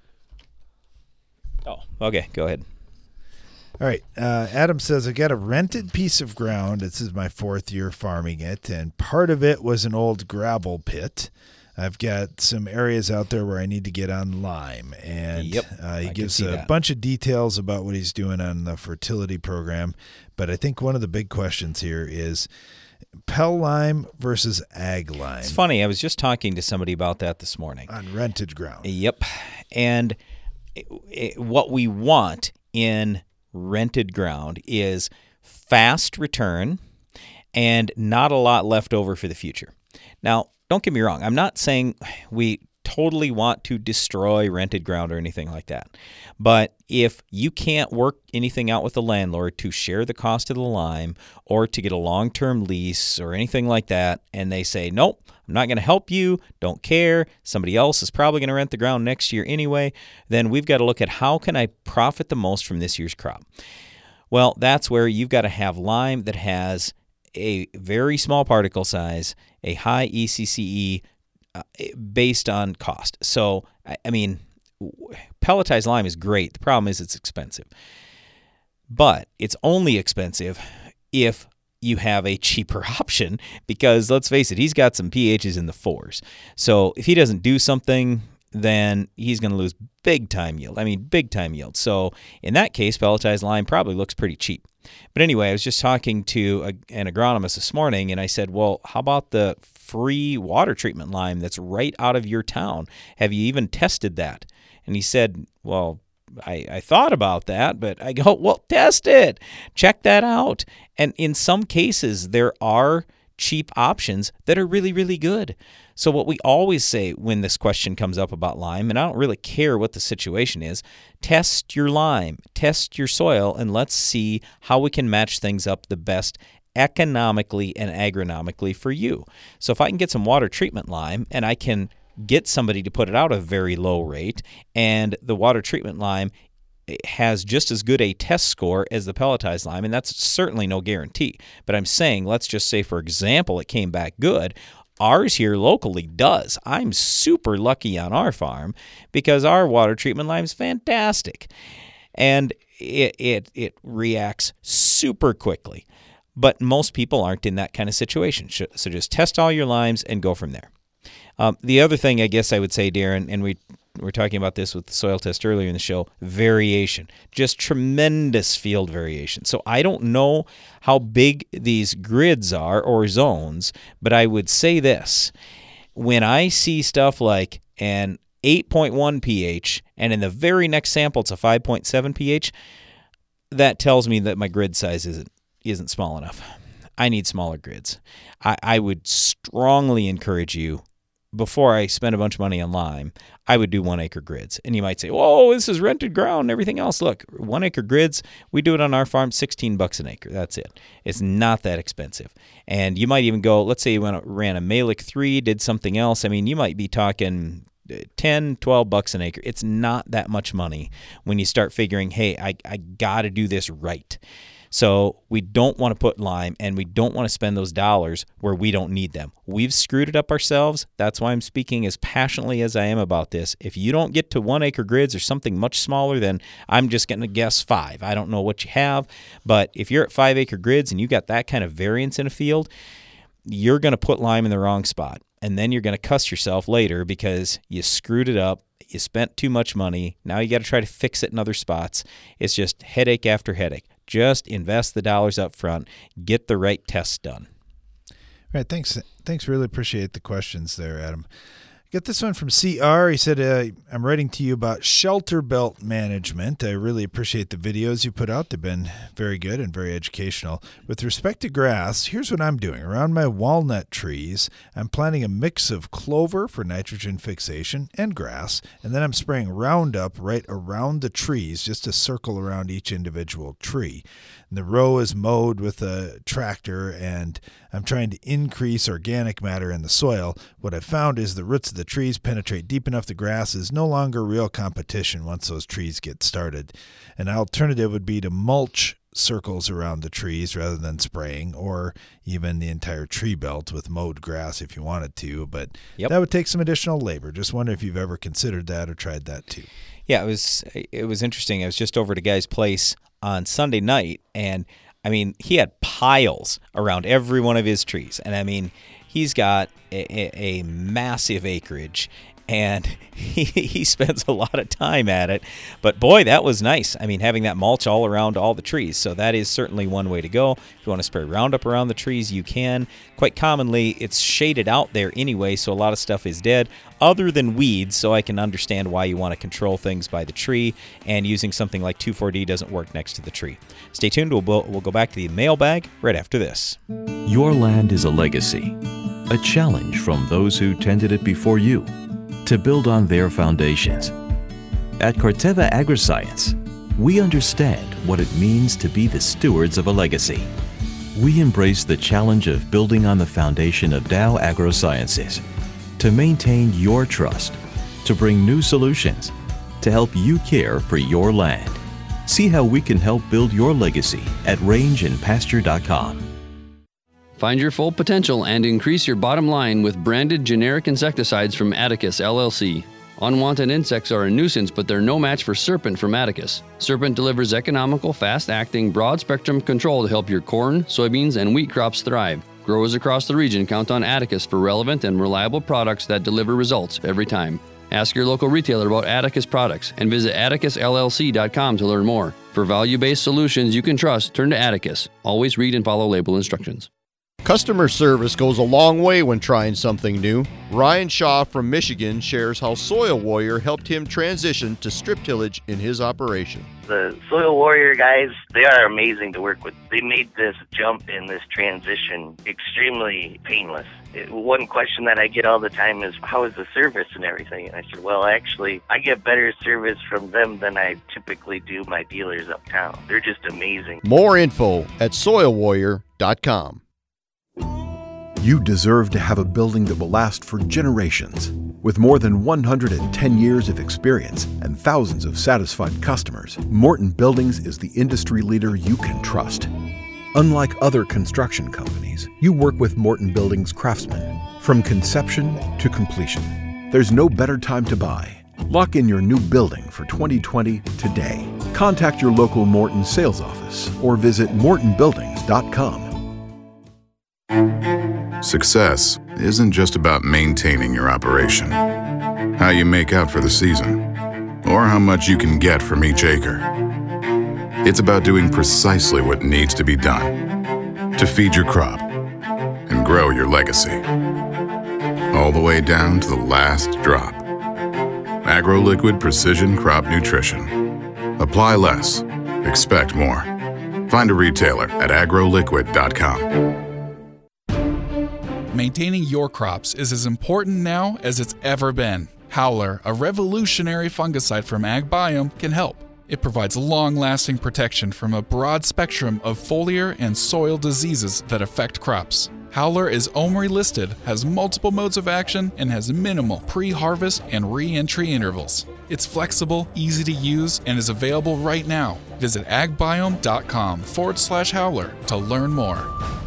Oh, okay, go ahead. All right, uh, Adam says, I got a rented piece of ground. This is my fourth year farming it, and part of it was an old gravel pit. I've got some areas out there where I need to get on lime, and yep, uh, he I gives a that. bunch of details about what he's doing on the fertility program. But I think one of the big questions here is Pell lime versus ag lime. It's funny. I was just talking to somebody about that this morning. On rented ground. Yep. And it, it, what we want in rented ground is fast return and not a lot left over for the future. Now, don't get me wrong. I'm not saying we totally want to destroy rented ground or anything like that. But if you can't work anything out with the landlord to share the cost of the lime or to get a long-term lease or anything like that, and they say, nope, I'm not going to help you, don't care, somebody else is probably going to rent the ground next year anyway, then we've got to look at how can I profit the most from this year's crop. Well, that's where you've got to have lime that has a very small particle size, a high E C C E uh, based on cost. So, I, I mean, pelletized lime is great. The problem is it's expensive. But it's only expensive if you have a cheaper option because, let's face it, he's got some pHs in the fours. So if he doesn't do something, then he's going to lose big time yield. I mean, big time yield. So in that case, pelletized lime probably looks pretty cheap. But anyway, I was just talking to a, an agronomist this morning, and I said, well, how about the free water treatment lime that's right out of your town? Have you even tested that? And he said, well, I, I thought about that, but I go, well, test it. Check that out. And in some cases, there are cheap options that are really, really good. So what we always say when this question comes up about lime, and I don't really care what the situation is, test your lime, test your soil, and let's see how we can match things up the best economically and agronomically for you. So if I can get some water treatment lime and I can get somebody to put it out at a very low rate, and the water treatment lime has just as good a test score as the pelletized lime, and that's certainly no guarantee. But I'm saying, let's just say, for example, it came back good. Ours here locally does. I'm super lucky on our farm because our water treatment lime is fantastic. And it, it, it reacts super quickly. But most people aren't in that kind of situation. So just test all your limes and go from there. Um, the other thing I guess I would say, Darren, and we were talking about this with the soil test earlier in the show, variation. Just tremendous field variation. So I don't know how big these grids are or zones, but I would say this. When I see stuff like an eight point one pH and in the very next sample it's a five point seven pH, that tells me that my grid size isn't isn't small enough. I need smaller grids. I, I would strongly encourage you, before I spend a bunch of money on lime, I would do one acre grids. And you might say, whoa, this is rented ground and everything else. Look, one acre grids, we do it on our farm, sixteen bucks an acre. That's it. It's not that expensive. And you might even go, let's say you went, ran a Malik three, did something else. I mean, you might be talking ten, twelve bucks an acre. It's not that much money when you start figuring, hey, I, I got to do this right. So we don't want to put lime, and we don't want to spend those dollars where we don't need them. We've screwed it up ourselves. That's why I'm speaking as passionately as I am about this. If you don't get to one acre grids or something much smaller, then I'm just going to guess five. I don't know what you have, but if you're at five acre grids and you got that kind of variance in a field, you're going to put lime in the wrong spot. And then you're going to cuss yourself later because you screwed it up. You spent too much money. Now you got to try to fix it in other spots. It's just headache after headache. Just invest the dollars up front. Get the right tests done. All right, thanks. Thanks. Really appreciate the questions there, Adam. Got this one from C R. He said, uh, I'm writing to you about shelter belt management. I really appreciate the videos you put out. They've been very good and very educational. With respect to grass, here's what I'm doing. Around my walnut trees, I'm planting a mix of clover for nitrogen fixation and grass, and then I'm spraying Roundup right around the trees, just a circle around each individual tree. And the row is mowed with a tractor, and I'm trying to increase organic matter in the soil. What I've found is the roots of the trees penetrate deep enough the grass is no longer real competition once those trees get started. An alternative would be to mulch circles around the trees rather than spraying, or even the entire tree belt with mowed grass if you wanted to, but yep. that would take some additional labor. Just wonder if you've ever considered that or tried that too. Yeah, it was it was interesting. I was just over at a guy's place on Sunday night, and I mean, he had piles around every one of his trees. And I mean, he's got a, a, a massive acreage, and he, he spends a lot of time at it. But boy, that was nice. I mean, having that mulch all around all the trees. So that is certainly one way to go. If you want to spray Roundup around the trees, you can. Quite commonly, it's shaded out there anyway, so a lot of stuff is dead, other than weeds, so I can understand why you want to control things by the tree, and using something like two four D doesn't work next to the tree. Stay tuned. We'll, we'll go back to the mailbag right after this. Your land is a legacy, a challenge from those who tended it before you, to build on their foundations. At Corteva Agriscience, we understand what it means to be the stewards of a legacy. We embrace the challenge of building on the foundation of Dow AgroSciences to maintain your trust, to bring new solutions, to help you care for your land. See how we can help build your legacy at range and pasture dot com. Find your full potential and increase your bottom line with branded generic insecticides from Atticus L L C. Unwanted insects are a nuisance, but they're no match for Serpent from Atticus. Serpent delivers economical, fast-acting, broad-spectrum control to help your corn, soybeans, and wheat crops thrive. Growers across the region count on Atticus for relevant and reliable products that deliver results every time. Ask your local retailer about Atticus products and visit atticus l l c dot com to learn more. For value-based solutions you can trust, turn to Atticus. Always read and follow label instructions. Customer service goes a long way when trying something new. Ryan Shaw from Michigan shares how Soil Warrior helped him transition to strip tillage in his operation. The Soil Warrior guys, they are amazing to work with. They made this jump in this transition extremely painless. It, one question that I get all the time is, how is the service and everything? And I said, well, actually, I get better service from them than I typically do my dealers uptown. They're just amazing. More info at soil warrior dot com. You deserve to have a building that will last for generations. With more than one hundred ten years of experience and thousands of satisfied customers, Morton Buildings is the industry leader you can trust. Unlike other construction companies, you work with Morton Buildings craftsmen from conception to completion. There's no better time to buy. Lock in your new building for twenty twenty today. Contact your local Morton sales office or visit morton buildings dot com. Success isn't just about maintaining your operation, how you make out for the season, or how much you can get from each acre. It's about doing precisely what needs to be done to feed your crop and grow your legacy, all the way down to the last drop. AgroLiquid Precision Crop Nutrition. Apply less, expect more. Find a retailer at agro liquid dot com. Maintaining your crops is as important now as it's ever been. Howler, a revolutionary fungicide from AgBiome, can help. It provides long-lasting protection from a broad spectrum of foliar and soil diseases that affect crops. Howler is O M R I listed, has multiple modes of action, and has minimal pre-harvest and re-entry intervals. It's flexible, easy to use, and is available right now. Visit agbiome.com forward slash howler to learn more.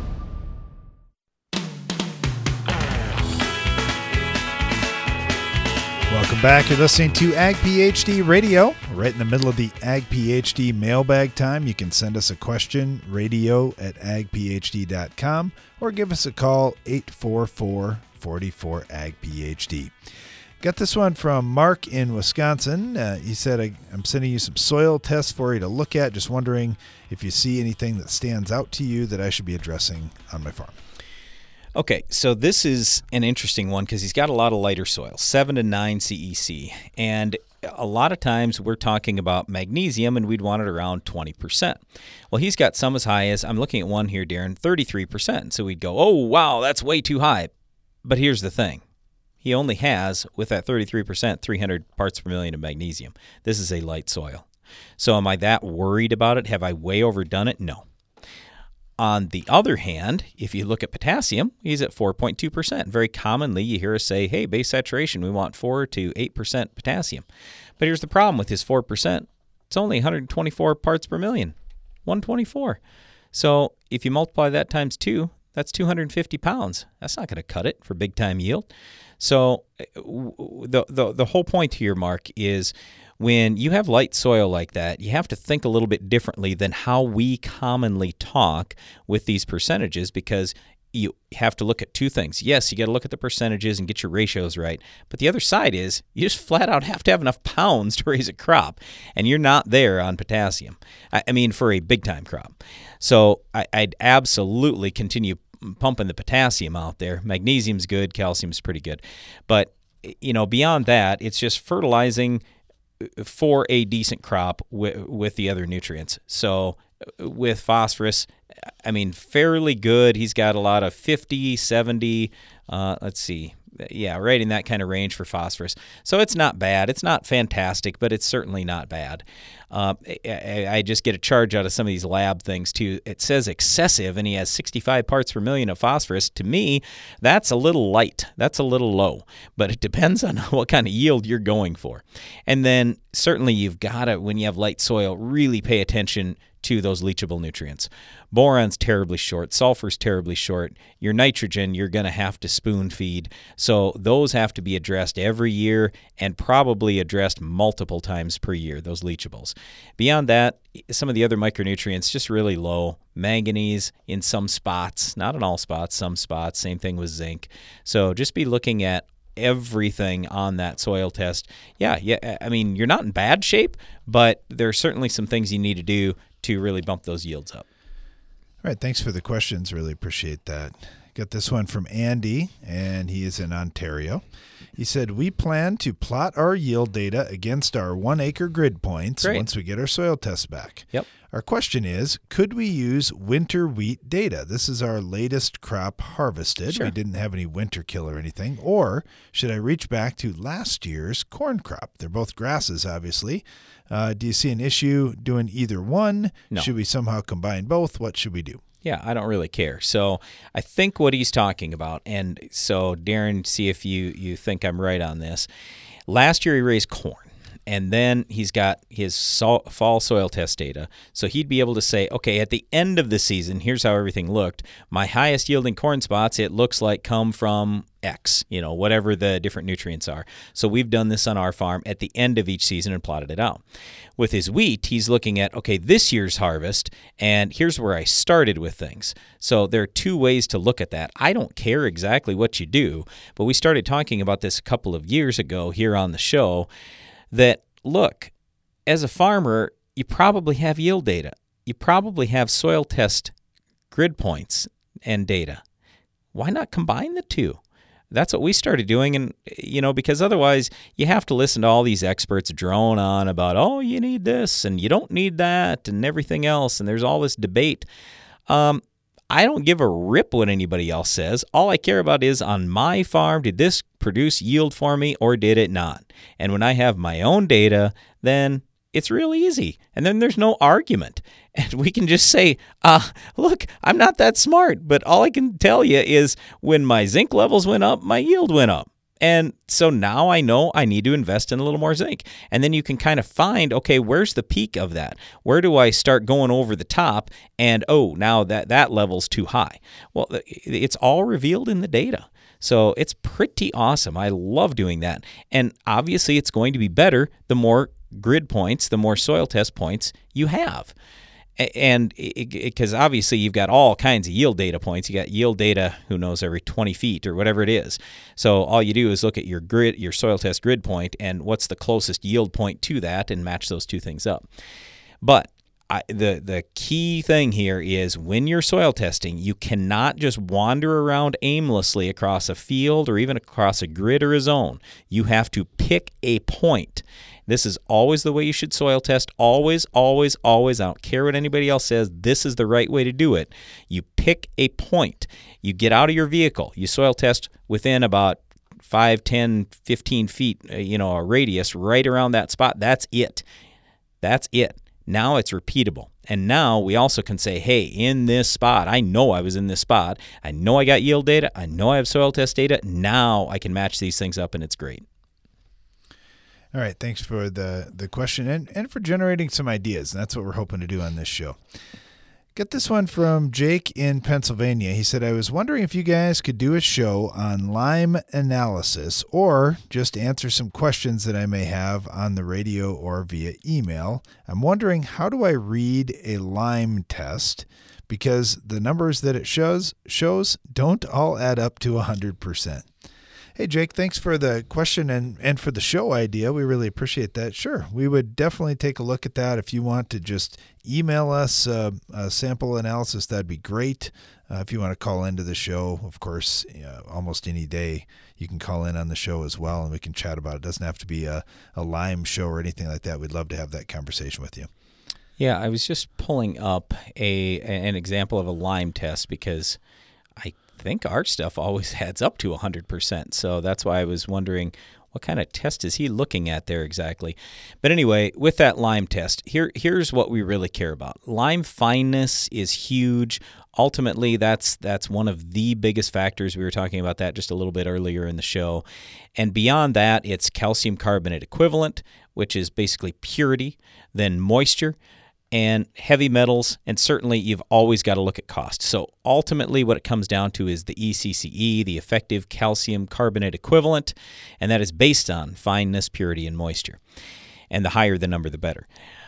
Welcome back. You're listening to Ag PhD Radio. Right in the middle of the Ag PhD mailbag time. You can send us a question, radio at ag p h d dot com, or give us a call, eight four four, four four, A G P H D. Got this one from Mark in Wisconsin. Uh, he said, I, I'm sending you some soil tests for you to look at. Just wondering if you see anything that stands out to you that I should be addressing on my farm. Okay, so this is an interesting one because he's got a lot of lighter soil, seven to nine C E C. And a lot of times we're talking about magnesium and we'd want it around twenty percent. Well, he's got some as high as, I'm looking at one here, Darren, thirty-three percent. So we'd go, oh, wow, that's way too high. But here's the thing. He only has, with that thirty-three percent, three hundred parts per million of magnesium. This is a light soil. So am I that worried about it? Have I way overdone it? No. On the other hand, if you look at potassium, he's at four point two percent. Very commonly, you hear us say, hey, base saturation, we want four to eight percent potassium. But here's the problem with his four percent. It's only one hundred twenty-four parts per million, one hundred twenty-four. So if you multiply that times two, that's two hundred fifty pounds. That's not going to cut it for big-time yield. So the, the, the whole point here, Mark, is when you have light soil like that, you have to think a little bit differently than how we commonly talk with these percentages, because you have to look at two things. Yes, you got to look at the percentages and get your ratios right. But the other side is you just flat out have to have enough pounds to raise a crop, and you're not there on potassium. I, I mean, for a big-time crop. So I, I'd absolutely continue pumping the potassium out there. Magnesium's good, calcium's pretty good. But, you know, beyond that, it's just fertilizing for a decent crop with, with the other nutrients. So with phosphorus, I mean, fairly good. He's got a lot of fifty, seventy, uh, let's see. Yeah, right in that kind of range for phosphorus. So it's not bad. It's not fantastic, but it's certainly not bad. Uh, I, I just get a charge out of some of these lab things, too. It says excessive, and he has sixty-five parts per million of phosphorus. To me, that's a little light. That's a little low. But it depends on what kind of yield you're going for. And then certainly you've got to, when you have light soil, really pay attention to those leachable nutrients. Boron's terribly short. Sulfur's terribly short. Your nitrogen, you're going to have to spoon feed. So those have to be addressed every year and probably addressed multiple times per year, those leachables. Beyond that, some of the other micronutrients just really low. Manganese in some spots, not in all spots, some spots. Same thing with zinc. So just be looking at everything on that soil test. Yeah, yeah. I mean, you're not in bad shape, but there are certainly some things you need to do to really bump those yields up. All right, thanks for the questions. Really appreciate that. Got this one from Andy, and he is in Ontario. He said, we plan to plot our yield data against our one-acre grid points Great. once we get our soil tests back. Yep. Our question is, could we use winter wheat data? This is our latest crop harvested. Sure. We didn't have any winter kill or anything. Or should I reach back to last year's corn crop? They're both grasses, obviously. Uh, do you see an issue doing either one? No. Should we somehow combine both? What should we do? Yeah, I don't really care. So I think what he's talking about, and so Darren, see if you, you think I'm right on this. Last year he raised corn, and then he's got his sol- fall soil test data. So he'd be able to say, okay, at the end of the season, here's how everything looked. My highest yielding corn spots, it looks like come from X, you know, whatever the different nutrients are. So we've done this on our farm at the end of each season and plotted it out. With his wheat, he's looking at, okay, this year's harvest, and here's where I started with things. So there are two ways to look at that. I don't care exactly what you do, but we started talking about this a couple of years ago here on the show, that, look, as a farmer, you probably have yield data. You probably have soil test grid points and data. Why not combine the two? That's what we started doing, and, you know, because otherwise you have to listen to all these experts drone on about, oh, you need this, and you don't need that, and everything else, and there's all this debate. Um, I don't give a rip what anybody else says. All I care about is, on my farm, did this produce yield for me, or did it not? And when I have my own data, then it's real easy, and then there's no argument. And we can just say, uh, look, I'm not that smart, but all I can tell you is when my zinc levels went up, my yield went up. And so now I know I need to invest in a little more zinc. And then you can kind of find, okay, where's the peak of that? Where do I start going over the top? And, oh, now that, that level's too high. Well, it's all revealed in the data. So it's pretty awesome. I love doing that. And obviously it's going to be better the more grid points, the more soil test points you have. And because obviously you've got all kinds of yield data points. You got yield data, who knows, every twenty feet or whatever it is. So all you do is look at your grid, your soil test grid point, and what's the closest yield point to that, and match those two things up. But I, the the key thing here is when you're soil testing, you cannot just wander around aimlessly across a field or even across a grid or a zone. You have to pick a point. This is always the way you should soil test. Always, always, always. I don't care what anybody else says. This is the right way to do it. You pick a point. You get out of your vehicle. You soil test within about five, ten, fifteen feet, you know, a radius right around that spot. That's it. That's it. Now it's repeatable. And now we also can say, hey, in this spot, I know I was in this spot. I know I got yield data. I know I have soil test data. Now I can match these things up, and it's great. All right. Thanks for the, the question and, and for generating some ideas. And that's what we're hoping to do on this show. Got this one from Jake in Pennsylvania. He said, I was wondering if you guys could do a show on Lyme analysis or just answer some questions that I may have on the radio or via email. I'm wondering, how do I read a Lyme test? Because the numbers that it shows shows don't all add up to one hundred percent. Hey, Jake, thanks for the question and, and for the show idea. We really appreciate that. Sure, we would definitely take a look at that. If you want to just email us uh, a sample analysis, that'd be great. Uh, if you want to call into the show, of course, uh, almost any day, you can call in on the show as well, and we can chat about it. It doesn't have to be a, a Lyme show or anything like that. We'd love to have that conversation with you. Yeah, I was just pulling up a an example of a Lyme test because I I think our stuff always adds up to one hundred percent. So that's why I was wondering what kind of test is he looking at there exactly. But anyway, with that Lyme test, here here's what we really care about. Lyme fineness is huge. Ultimately, that's that's one of the biggest factors. We were talking about that just a little bit earlier in the show. And beyond that, it's calcium carbonate equivalent, which is basically purity, then moisture, and heavy metals, and certainly you've always got to look at cost. So ultimately what it comes down to is the E C C E, the effective calcium carbonate equivalent, and that is based on fineness, purity, and moisture. And the higher the number, the better.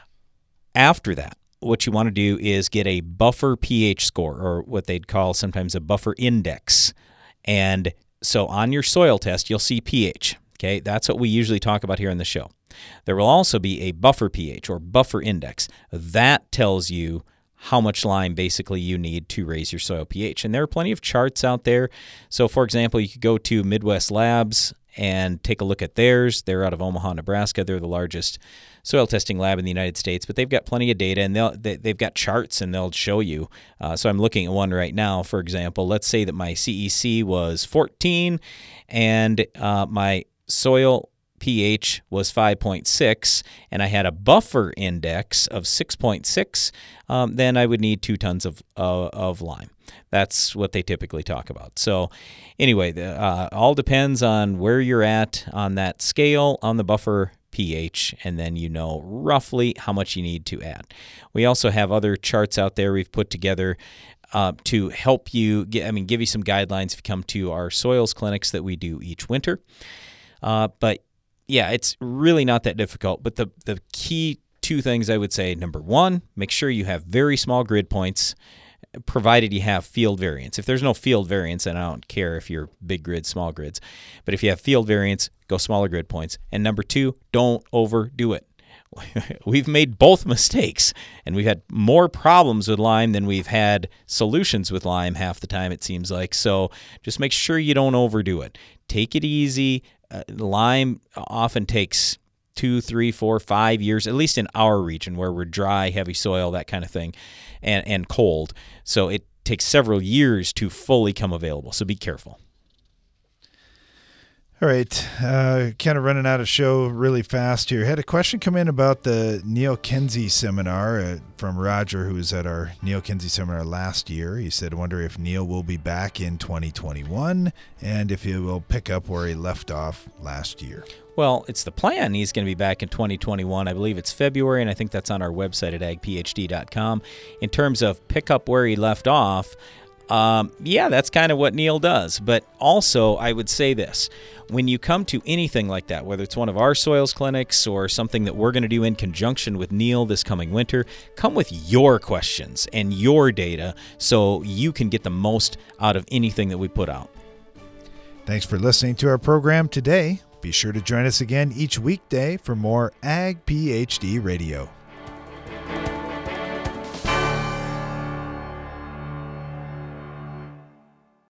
After that, what you want to do is get a buffer pH score, or what they'd call sometimes a buffer index. And so on your soil test, you'll see pH. Okay, that's what we usually talk about here on the show. There will also be a buffer pH or buffer index. That tells you how much lime basically you need to raise your soil pH. And there are plenty of charts out there. So, for example, you could go to Midwest Labs and take a look at theirs. They're out of Omaha, Nebraska. They're the largest soil testing lab in the United States, but they've got plenty of data, and they'll, they, they've got charts, and they'll show you. Uh, so I'm looking at one right now, for example. Let's say that my C E C was fourteen, and uh, my soil pH was five point six, and I had a buffer index of six point six, um, then I would need two tons of uh, of lime. That's what they typically talk about. So anyway, the, uh, all depends on where you're at on that scale on the buffer pH, and then you know roughly how much you need to add. We also have other charts out there we've put together uh, to help you, get, I mean, give you some guidelines if you come to our soils clinics that we do each winter. Uh, but yeah, it's really not that difficult. But the, the key two things I would say, number one, make sure you have very small grid points, provided you have field variance. If there's no field variance, and I don't care if you're big grids, small grids, but if you have field variance, go smaller grid points. And number two, don't overdo it. We've made both mistakes, and we've had more problems with Lyme than we've had solutions with Lyme half the time, it seems like. So just make sure you don't overdo it. Take it easy. Uh, Lyme often takes two, three, four, five years, at least in our region where we're dry, heavy soil, that kind of thing, and, and cold. So it takes several years to fully come available. So be careful. All right, uh, kind of running out of show really fast here. Had a question come in about the Neil Kinsey seminar uh, from Roger, who was at our Neil Kinsey seminar last year. He said, I wonder if Neil will be back in twenty twenty-one and if he will pick up where he left off last year. Well, it's the plan. He's going to be back in twenty twenty-one. I believe it's February, and I think that's on our website at ag p h d dot com. In terms of pick up where he left off, Um, yeah, that's kind of what Neil does. But also, I would say this. When you come to anything like that, whether it's one of our soils clinics or something that we're going to do in conjunction with Neil this coming winter, come with your questions and your data so you can get the most out of anything that we put out. Thanks for listening to our program today. Be sure to join us again each weekday for more Ag PhD Radio.